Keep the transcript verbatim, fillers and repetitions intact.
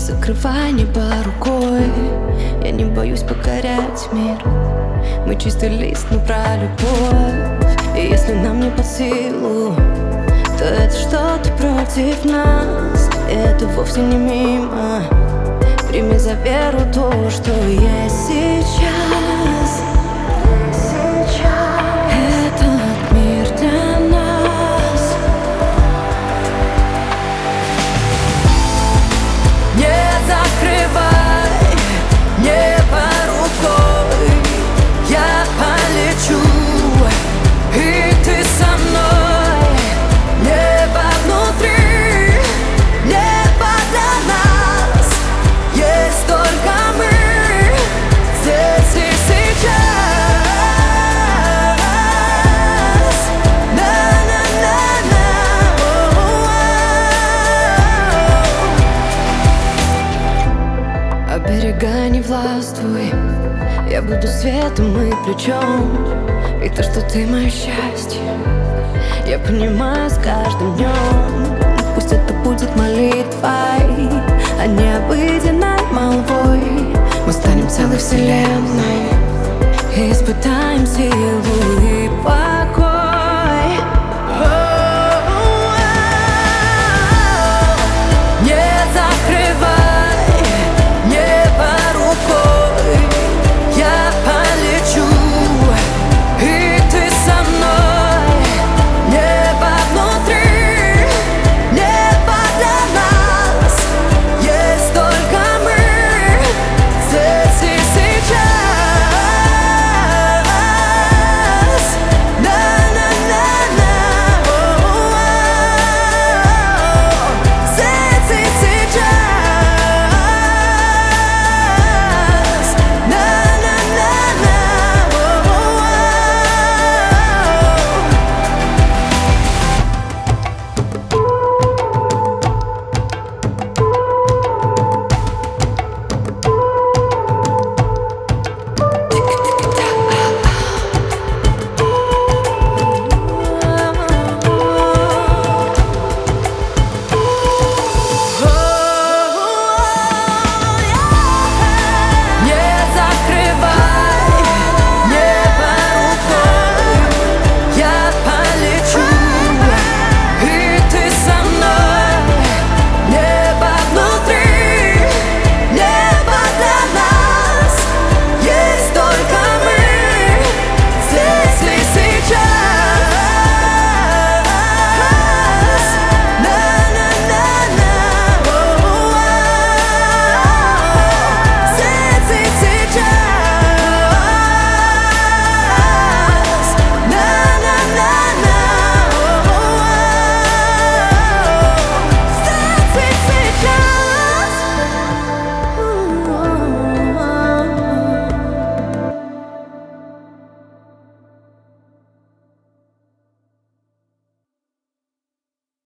закрывай небо рукой. Я не боюсь покорять мир. Мы чистый лист, мы про любовь. И если нам не по силу, то это что-то против нас. И это вовсе не мимо. Прими за веру то, что есть сейчас. Этот мир для нас. Не закрывай небо рукой. Я полечу, и ты со мной. Небо внутри, небо для нас. Есть только мы здесь и сейчас. На-на-на-на. Оберегай, не властвуй. Я буду светом и плечом. И то, что ты мое счастье, я понимаю с каждым днем. Пусть это будет молитвой.